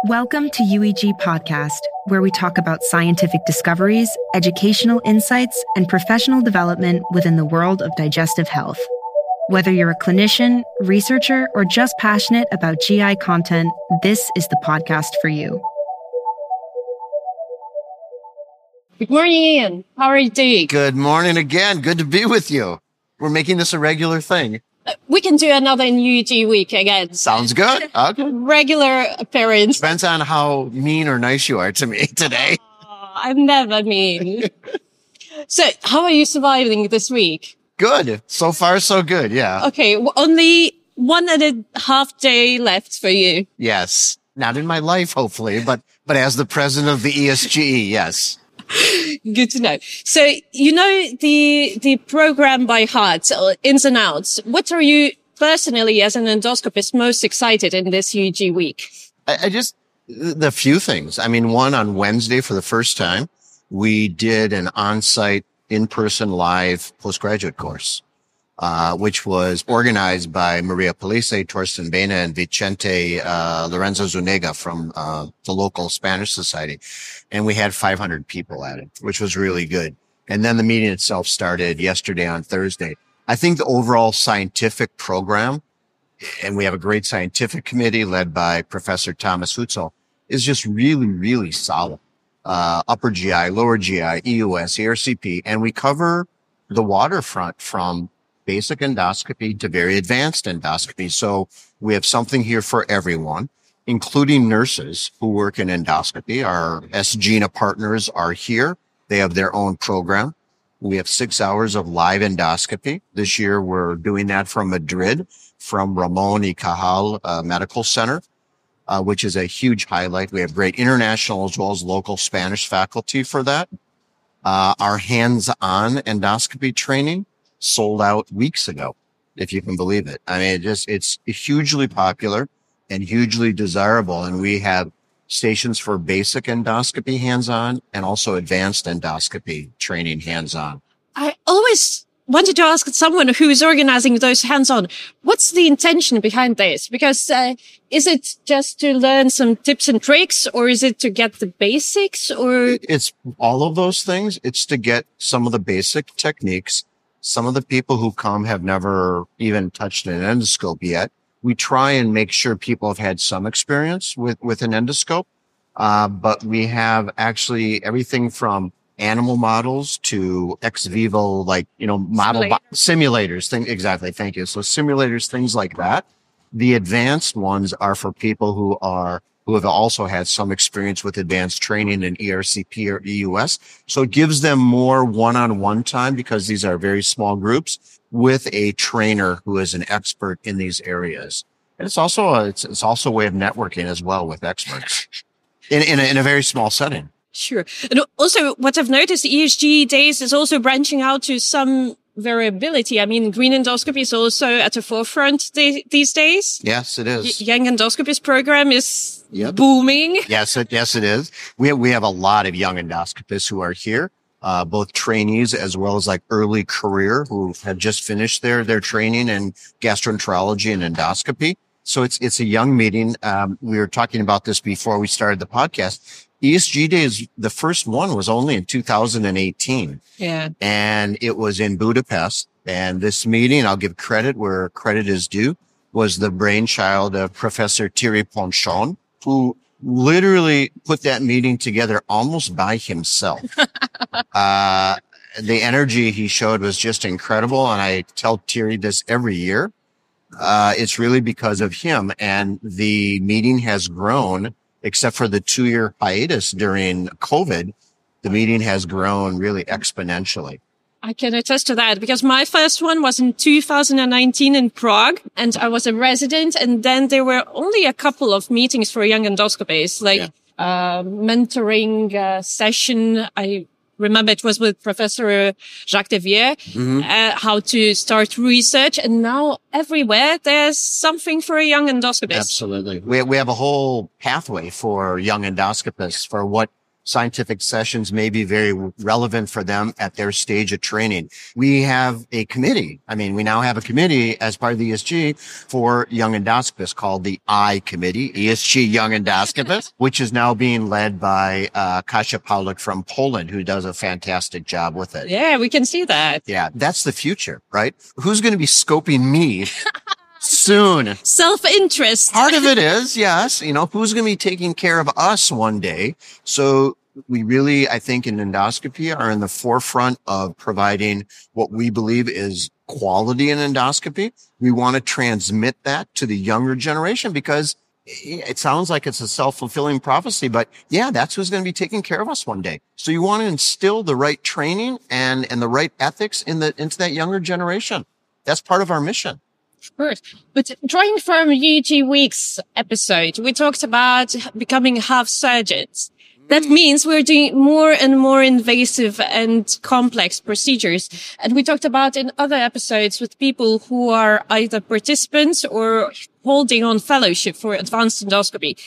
Welcome to UEG Podcast, where we talk about scientific discoveries, educational insights, and professional development within the world of digestive health. Whether you're a clinician, researcher, or just passionate about GI content, this is the podcast for you. Good morning, Ian. How are you doing? Good morning again. Good to be with you. We're making this a regular thing. We can do another UEG week again. Sounds good. Okay. Regular appearance. Depends on how mean or nice you are to me today. Oh, I'm never mean. So, how are you surviving this week? Good. So far, so good. Yeah. Okay. Only 1.5 days left for you. Yes. Not in my life, hopefully, but as the president of the ESGE, yes. Good to know. So, you know the program by heart, ins and outs. What are you personally, as an endoscopist, most excited in this UEG week? The few things. I mean, one, on Wednesday for the first time, we did an on-site, in-person live postgraduate course, which was organized by Maria Polise, Torsten Bena, and Vicente Lorenzo Zuniga from the local Spanish Society. And we had 500 people at it, which was really good. And then the meeting itself started yesterday on Thursday. I think the overall scientific program, and we have a great scientific committee led by Professor Thomas Hutzel, is just really, really solid. Upper GI, lower GI, EUS, ERCP, and we cover the waterfront from basic endoscopy to very advanced endoscopy. So we have something here for everyone, including nurses who work in endoscopy. Our SGENA partners are here. They have their own program. We have 6 hours of live endoscopy. This year, we're doing that from Madrid, from Ramon y Cajal Medical Center, which is a huge highlight. We have great international as well as local Spanish faculty for that. Our hands-on endoscopy training sold out weeks ago, if you can believe it. I mean, it's hugely popular and hugely desirable. And we have stations for basic endoscopy hands-on and also advanced endoscopy training hands-on. I always wanted to ask someone who is organizing those hands-on, what's the intention behind this? Because is it just to learn some tips and tricks, or is it to get the basics, or? It's all of those things. It's to get some of the basic techniques. Some of the people who come have never even touched an endoscope yet. We try and make sure people have had some experience with an endoscope. But we have actually everything from animal models to ex vivo, model simulators. Exactly. Thank you. So simulators, things like that. The advanced ones are for people who have also had some experience with advanced training in ERCP or EUS. So it gives them more one-on-one time because these are very small groups with a trainer who is an expert in these areas. And it's also a way of networking as well with experts in a very small setting. Sure. And also what I've noticed, ESG days is also branching out to some variability. I mean, green endoscopy is also at the forefront these days. Yes, it is. Young endoscopist program is booming. Yes, it is. We have a lot of young endoscopists who are here, both trainees as well as early career who have just finished their training in gastroenterology and endoscopy. So it's a young meeting. We were talking about this before we started the podcast. ESG Days, the first one was only in 2018. Yeah. And it was in Budapest. And this meeting, I'll give credit where credit is due, was the brainchild of Professor Thierry Ponchon, who literally put that meeting together almost by himself. The energy he showed was just incredible. And I tell Thierry this every year. It's really because of him. And the meeting has grown. Except for the 2-year hiatus during COVID, the meeting has grown really exponentially. I can attest to that because my first one was in 2019 in Prague and I was a resident. And then there were only a couple of meetings for young endoscopists, mentoring session. I remember it was with Professor Jacques Devier, how to start research. And now everywhere there's something for a young endoscopist. Absolutely. We have a whole pathway for young endoscopists for what scientific sessions may be very relevant for them at their stage of training. We have a committee. I mean, we now have a committee as part of the ESG for young endoscopists called the I Committee, ESG Young Endoscopists, which is now being led by Kasia Pawlik from Poland, who does a fantastic job with it. Yeah, we can see that. Yeah, that's the future, right? Who's going to be scoping me soon? Self-interest. Part of it is, yes, who's going to be taking care of us one day? So we really, I think in endoscopy are in the forefront of providing what we believe is quality in endoscopy. We want to transmit that to the younger generation because it sounds like it's a self-fulfilling prophecy, but yeah, that's who's going to be taking care of us one day. So you want to instill the right training and the right ethics into that younger generation. That's part of our mission. Of course. But drawing from UG Week's episode, we talked about becoming half surgeons. That means we're doing more and more invasive and complex procedures. And we talked about in other episodes with people who are either participants or holding on fellowship for advanced endoscopy.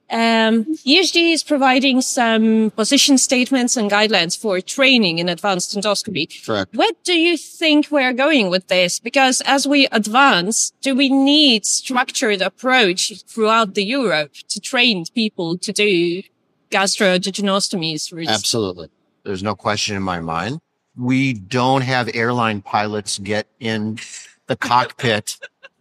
ESG is providing some position statements and guidelines for training in advanced endoscopy. Correct. Where do you think we're going with this? Because as we advance, do we need structured approach throughout the Europe to train people to do gastrojejunostomies? Absolutely. There's no question in my mind. We don't have airline pilots get in the cockpit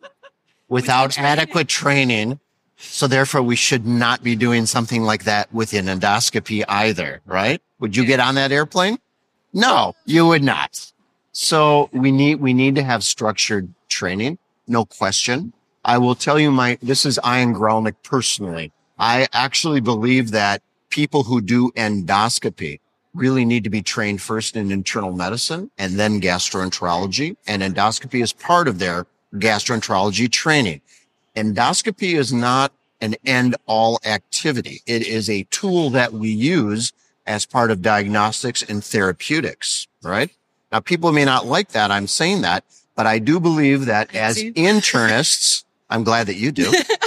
without adequate training. So therefore, we should not be doing something like that within endoscopy either, right? Would you get on that airplane? No, you would not. So we need to have structured training. No question. I will tell you this is Ian Gralnick personally. I actually believe that people who do endoscopy really need to be trained first in internal medicine and then gastroenterology. And endoscopy is part of their gastroenterology training. Endoscopy is not an end-all activity. It is a tool that we use as part of diagnostics and therapeutics, right? Now, people may not like that. I'm saying that, but I do believe that as internists, I'm glad that you do.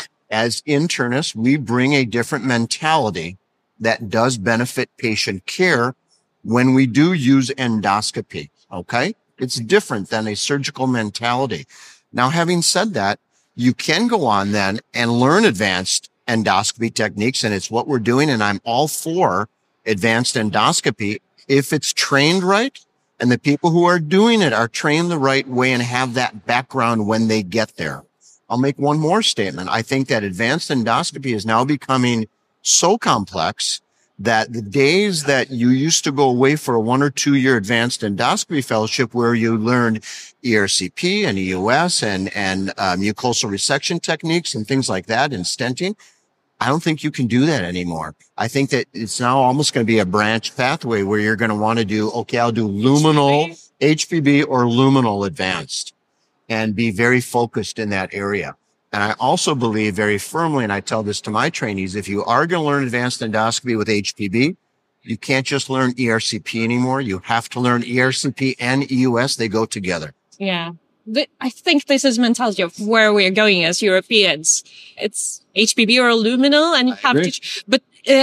As internists, we bring a different mentality that does benefit patient care when we do use endoscopy. Okay. It's different than a surgical mentality. Now, having said that, you can go on then and learn advanced endoscopy techniques. And it's what we're doing. And I'm all for advanced endoscopy if it's trained right. And the people who are doing it are trained the right way and have that background when they get there. I'll make one more statement. I think that advanced endoscopy is now becoming so complex that the days that you used to go away for a 1 or 2 year advanced endoscopy fellowship where you learned ERCP and EUS and mucosal resection techniques and things like that and stenting, I don't think you can do that anymore. I think that it's now almost going to be a branch pathway where you're going to want to do, okay, I'll do luminal HPB or luminal advanced and be very focused in that area. And I also believe very firmly, and I tell this to my trainees, if you are going to learn advanced endoscopy with HPB, you can't just learn ERCP anymore. You have to learn ERCP and EUS. They go together. Yeah. I think this is mentality of where we're going as Europeans. It's HPB or luminal and you have to, but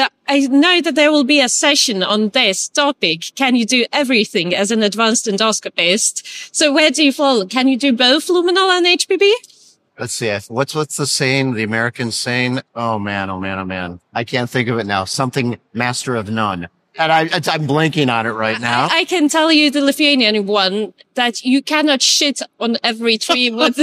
I know that there will be a session on this topic. Can you do everything as an advanced endoscopist? So where do you fall? Can you do both luminal and HPB? Let's see. What's the saying? The American saying? Oh man. I can't think of it now. Something master of none. And I'm blanking on it right now. I can tell you the Lithuanian one that you cannot shit on every tree with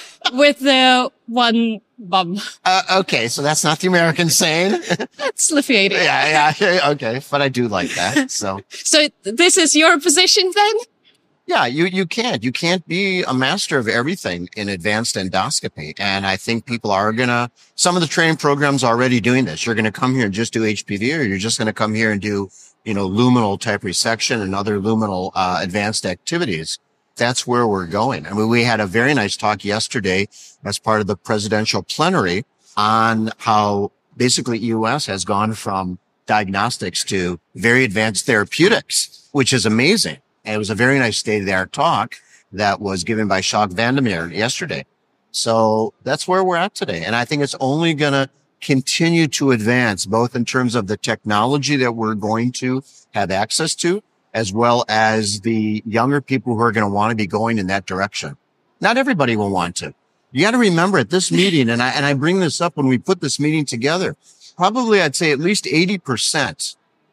the one bum. Okay. So that's not the American saying. That's Lithuanian. Yeah. Okay. But I do like that. So this is your position then? Yeah, you can't be a master of everything in advanced endoscopy. And I think people are some of the training programs are already doing this. You're going to come here and just do HPV, or you're just going to come here and do, luminal type resection and other luminal, advanced activities. That's where we're going. I mean, we had a very nice talk yesterday as part of the presidential plenary on how basically EUS has gone from diagnostics to very advanced therapeutics, which is amazing. And it was a very nice state-of-the-art talk that was given by Jacques Vandermeer yesterday. So that's where we're at today. And I think it's only going to continue to advance, both in terms of the technology that we're going to have access to, as well as the younger people who are going to want to be going in that direction. Not everybody will want to. You got to remember at this meeting, and I bring this up when we put this meeting together, probably I'd say at least 80%,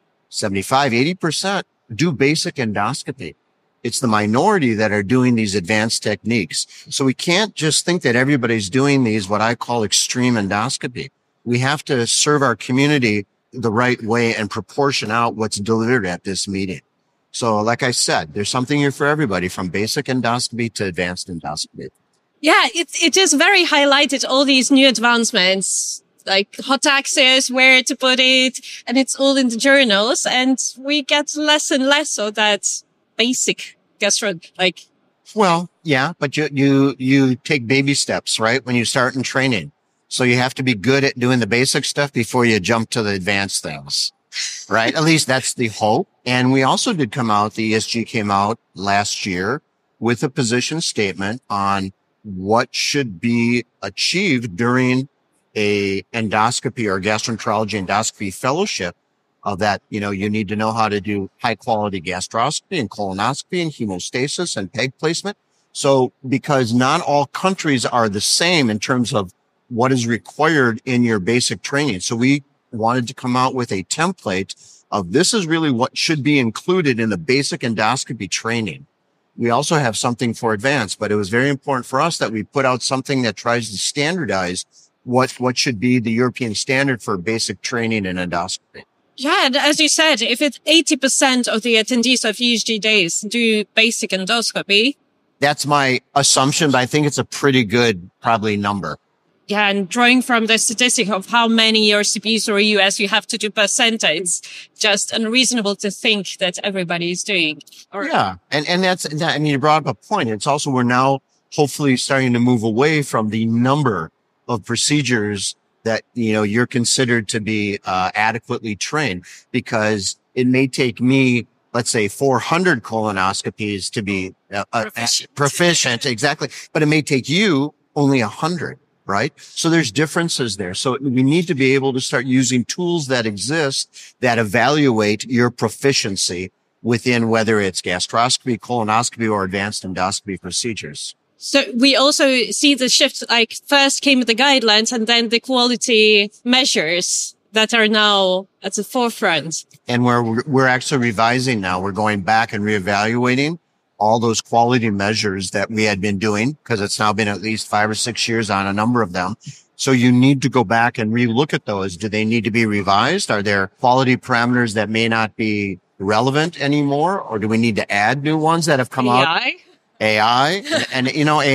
75, 80% do basic endoscopy. It's the minority that are doing these advanced techniques. So we can't just think that everybody's doing these, what I call extreme endoscopy. We have to serve our community the right way and proportion out what's delivered at this meeting. So like I said, there's something here for everybody from basic endoscopy to advanced endoscopy. Yeah, it is very highlighted, all these new advancements, like hot access, where to put it, and it's all in the journals, and we get less and less of that basic gastro, like. Well, yeah, but you take baby steps, right? When you start in training. So you have to be good at doing the basic stuff before you jump to the advanced things, right? At least that's the hope. And we also did come out, the ESG came out last year with a position statement on what should be achieved during a endoscopy or gastroenterology endoscopy fellowship, of that, you need to know how to do high quality gastroscopy and colonoscopy and hemostasis and peg placement. So because not all countries are the same in terms of what is required in your basic training. So we wanted to come out with a template of this is really what should be included in the basic endoscopy training. We also have something for advanced, but it was very important for us that we put out something that tries to standardize what should be the European standard for basic training in endoscopy. Yeah, and as you said, if it's 80% of the attendees of ESG days do basic endoscopy. That's my assumption, but I think it's a pretty good, probably number. Yeah, and drawing from the statistic of how many ERCPs or US you have to do per center, it's just unreasonable to think that everybody is doing. Yeah. And that's, you brought up a point. It's also, we're now hopefully starting to move away from the number of procedures that, you're considered to be, adequately trained, because it may take me, let's say 400 colonoscopies to be proficient. Exactly. But it may take you only 100. Right? So there's differences there. So we need to be able to start using tools that exist that evaluate your proficiency within whether it's gastroscopy, colonoscopy, or advanced endoscopy procedures. So we also see the shift, like first came the guidelines and then the quality measures that are now at the forefront. And we're actually revising now. We're going back and reevaluating all those quality measures that we had been doing, because it's now been at least 5 or 6 years on a number of them. So you need to go back and relook at those. Do they need to be revised? Are there quality parameters that may not be relevant anymore? Or do we need to add new ones that have come out? AI. And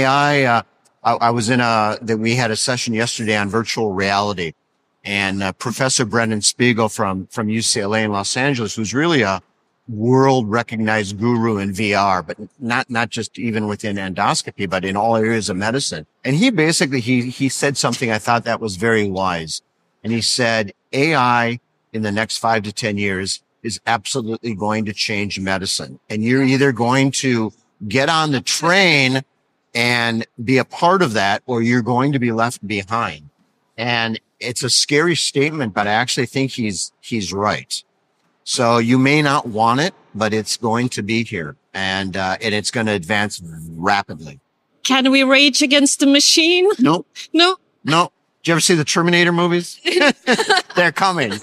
AI, I was we had a session yesterday on virtual reality, and Professor Brendan Spiegel from UCLA in Los Angeles, who's really a world recognized guru in VR, but not just even within endoscopy, but in all areas of medicine. And he basically, he said something I thought that was very wise. And he said, AI in the next 5 to 10 years is absolutely going to change medicine. And you're either going to get on the train and be a part of that, or you're going to be left behind. And it's a scary statement, but I actually think he's right. So you may not want it, but it's going to be here, and it's going to advance rapidly. Can we rage against the machine? Nope. No. Did you ever see the Terminator movies? They're coming.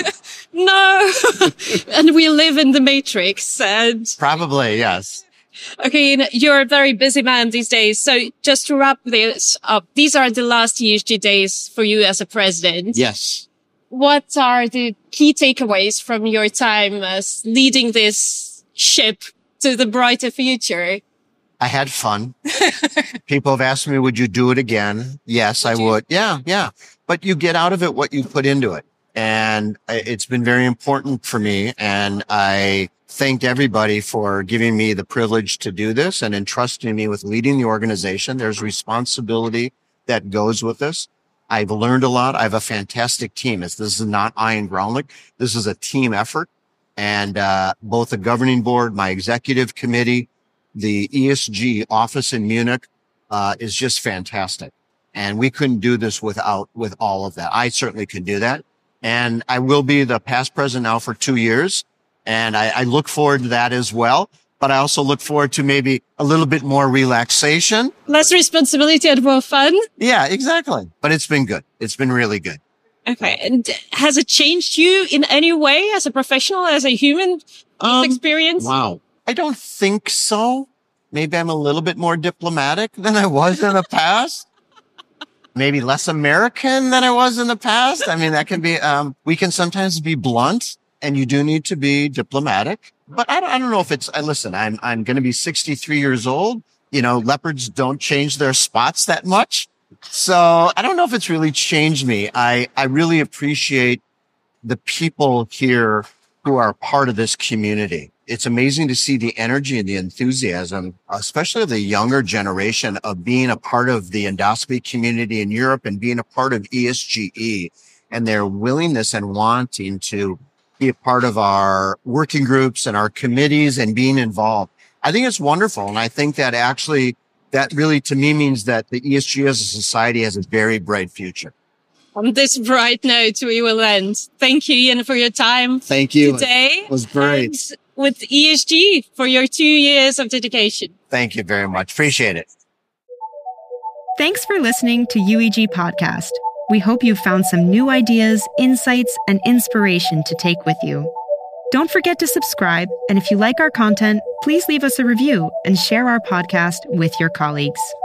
No. And we live in the Matrix. And probably, yes. Okay, you're a very busy man these days. So just to wrap this up, these are the last ESG days for you as a president. Yes. What are the key takeaways from your time as leading this ship to the brighter future? I had fun. People have asked me, would you do it again? Yes, I would. Yeah. But you get out of it what you put into it. And it's been very important for me. And I thanked everybody for giving me the privilege to do this and entrusting me with leading the organization. There's responsibility that goes with this. I've learned a lot. I have a fantastic team. This is not Ian Groundlich. This is a team effort. And both the governing board, my executive committee, the ESG office in Munich is just fantastic. And we couldn't do this with all of that. I certainly could do that. And I will be the past president now for 2 years. And I look forward to that as well. But I also look forward to maybe a little bit more relaxation. Less responsibility and more fun. Yeah, exactly. But it's been good. It's been really good. Okay. And has it changed you in any way as a professional, as a human experience? Wow. I don't think so. Maybe I'm a little bit more diplomatic than I was in the past. Maybe less American than I was in the past. I mean, that can be, we can sometimes be blunt, and you do need to be diplomatic. But I don't know if it's, listen, I'm going to be 63 years old. You know, leopards don't change their spots that much. So I don't know if it's really changed me. I really appreciate the people here who are part of this community. It's amazing to see the energy and the enthusiasm, especially of the younger generation, of being a part of the endoscopy community in Europe and being a part of ESGE, and their willingness and wanting to be a part of our working groups and our committees and being involved. I think it's wonderful. And I think that actually, that really to me means that the ESG as a society has a very bright future. On this bright note, we will end. Thank you, Ian, for your time. Thank you. Today. It was great. And with ESG for your 2 years of dedication. Thank you very much. Appreciate it. Thanks for listening to UEG Podcast. We hope you found some new ideas, insights, and inspiration to take with you. Don't forget to subscribe, and if you like our content, please leave us a review and share our podcast with your colleagues.